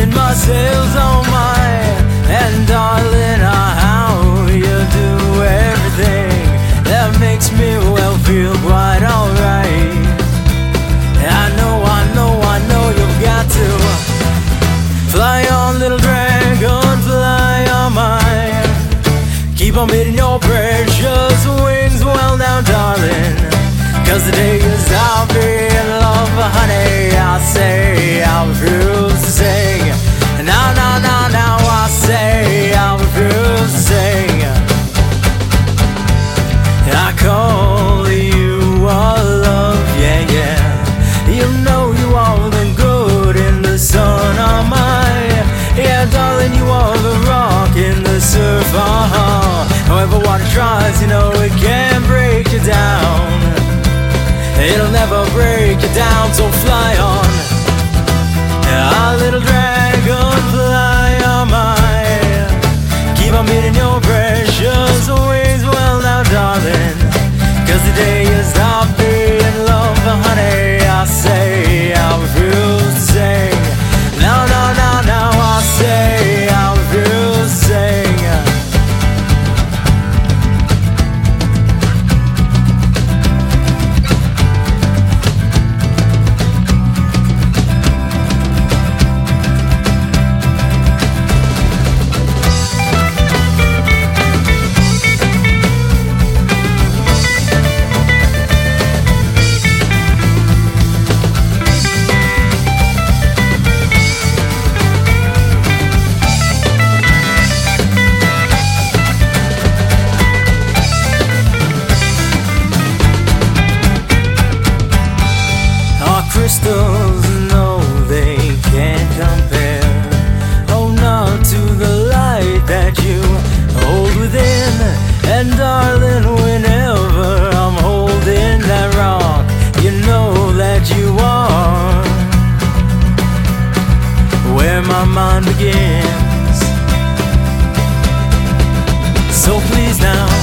setting my sails on my. And darling, how you do everything that makes me well feel quite alright. I know you've got to fly on, little dragon, fly on mine. Keep on beating your precious wings, well now darling, 'cause the day is I'll be in love, honey. I say I refuse to sing. Now, I say I refuse to sing. I call you all love, yeah. You know you are the good in the sun, oh my. Yeah, darling, you are the rock in the surf, However water tries, you know it can't break you down. It'll never break you down, so fly on. A little dragon, fly on mine. Keep on beating your precious wings, well now darling, 'cause the day is I'll be in love, honey. I say I refuse to sing. Now, I say I refuse to sing. Crystals, no, they can't compare. Oh, not to the light that you hold within. And darling, whenever I'm holding that rock, you know that you are where my mind begins. So please now,